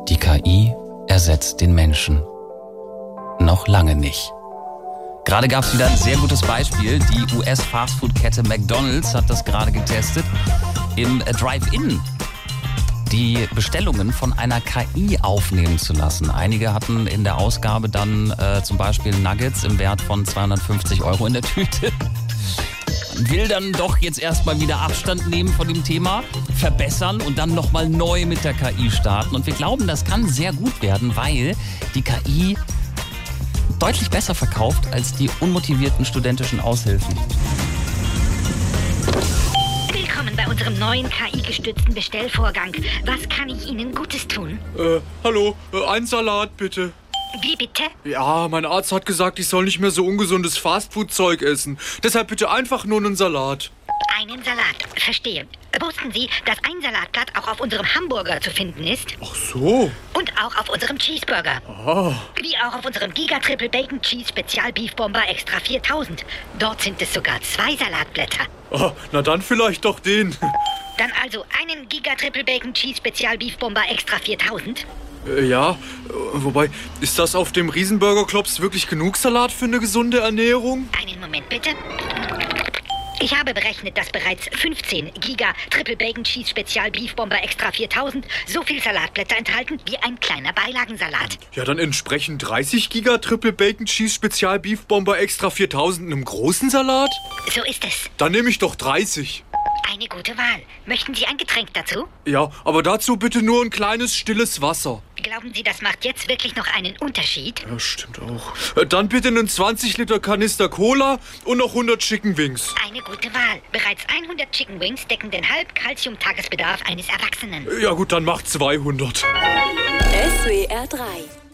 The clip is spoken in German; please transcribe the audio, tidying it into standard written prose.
Die KI ersetzt den Menschen. Noch lange nicht. Gerade gab es wieder ein sehr gutes Beispiel. Die US-Fastfood-Kette McDonald's hat das gerade getestet. Im Drive-In die Bestellungen von einer KI aufnehmen zu lassen. Einige hatten in der Ausgabe dann zum Beispiel Nuggets im Wert von 250 € in der Tüte. Man will dann doch jetzt erstmal wieder Abstand nehmen von dem Thema, verbessern und dann nochmal neu mit der KI starten. Und wir glauben, das kann sehr gut werden, weil die KI deutlich besser verkauft als die unmotivierten studentischen Aushilfen. Willkommen bei unserem neuen KI-gestützten Bestellvorgang. Was kann ich Ihnen Gutes tun? Hallo, ein Salat bitte. Wie bitte? Ja, mein Arzt hat gesagt, ich soll nicht mehr so ungesundes Fastfood-Zeug essen. Deshalb bitte einfach nur einen Salat. Einen Salat, verstehe. Wussten Sie, dass ein Salatblatt auch auf unserem Hamburger zu finden ist? Ach so. Und auch auf unserem Cheeseburger. Ah. Wie auch auf unserem Giga Triple Bacon Cheese Spezial Beef Bomber Extra 4000. Dort sind es sogar 2 Salatblätter. Ah, na dann vielleicht doch den. Dann also einen Giga Triple Bacon Cheese Spezial Beef Bomber Extra 4000. Ja, wobei, ist das auf dem Riesenburger-Klops wirklich genug Salat für eine gesunde Ernährung? Einen Moment bitte. Ich habe berechnet, dass bereits 15 Giga Triple Bacon Cheese Spezial Beef Bomber Extra 4000 so viel Salatblätter enthalten wie ein kleiner Beilagensalat. Ja, dann entsprechen 30 Giga Triple Bacon Cheese Spezial Beef Bomber Extra 4000 einem großen Salat? So ist es. Dann nehme ich doch 30. Eine gute Wahl. Möchten Sie ein Getränk dazu? Ja, aber dazu bitte nur ein kleines, stilles Wasser. Glauben Sie, das macht jetzt wirklich noch einen Unterschied? Ja, stimmt auch. Dann bitte einen 20 Liter Kanister Cola und noch 100 Chicken Wings. Eine gute Wahl. Bereits 100 Chicken Wings decken den Halbkalzium-Tagesbedarf eines Erwachsenen. Ja gut, dann macht 200. SWR 3